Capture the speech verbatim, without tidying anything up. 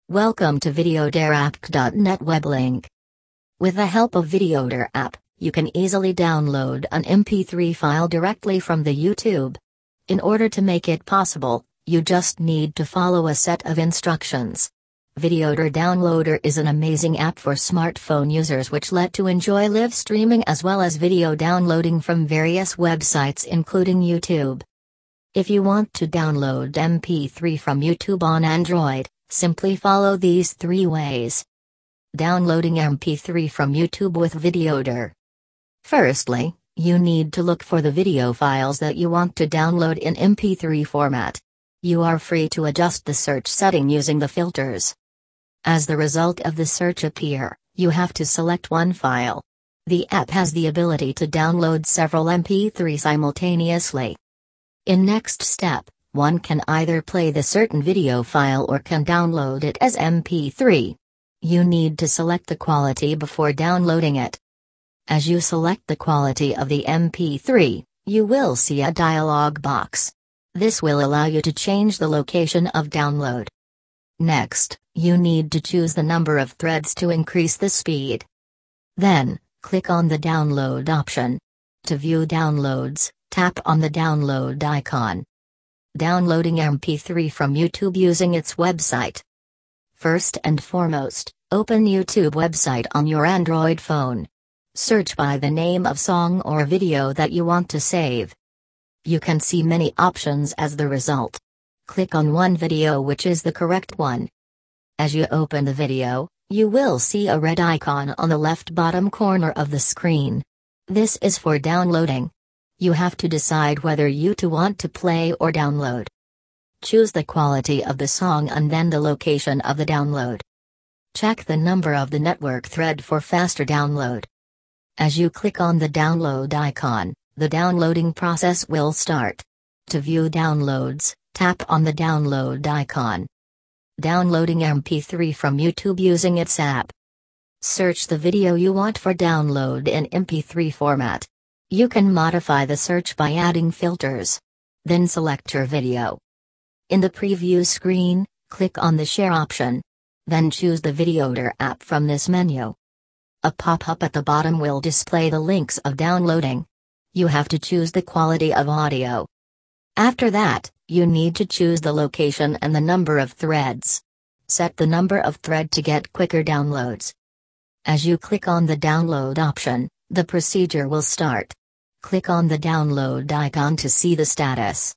Welcome to Videoder app dot net web link. With the help of Videoder app, you can easily download an M P three file directly from the YouTube. In order to make it possible, you just need to follow a set of instructions. Videoder Downloader is an amazing app for smartphone users which let to enjoy live streaming as well as video downloading from various websites including YouTube. If you want to download M P three from YouTube on Android, simply follow these three ways. Downloading M P three from YouTube with Videoder. Firstly, you need to look for the video files that you want to download in M P three format. You are free to adjust the search setting using the filters. As the result of the search appear, you have to select one file. The app has the ability to download several M P three simultaneously. In next step, one can either play the certain video file or can download it as M P three. You need to select the quality before downloading it. As you select the quality of the M P three, you will see a dialog box. This will allow you to change the location of download. Next, you need to choose the number of threads to increase the speed. Then, click on the download option. To view downloads, tap on the download icon. Downloading M P three from YouTube using its website. First and foremost, open YouTube website on your Android phone. Search by the name of song or video that you want to save. You can see many options as the result. Click on one video which is the correct one. As you open the video, you will see a red icon on the left bottom corner of the screen. This is for downloading. You have to decide whether you to want to play or download. Choose the quality of the song and then the location of the download. Check the number of the network thread for faster download. As you click on the download icon, the downloading process will start. To view downloads, tap on the download icon. Downloading M P three from YouTube using its app. Search the video you want for download in M P three format. You can modify the search by adding filters. Then select your video. In the preview screen, click on the share option. Then choose the Videoder app from this menu. A pop-up at the bottom will display the links of downloading. You have to choose the quality of audio. After that, you need to choose the location and the number of threads. Set the number of thread to get quicker downloads. As you click on the download option, the procedure will start. Click on the download icon to see the status.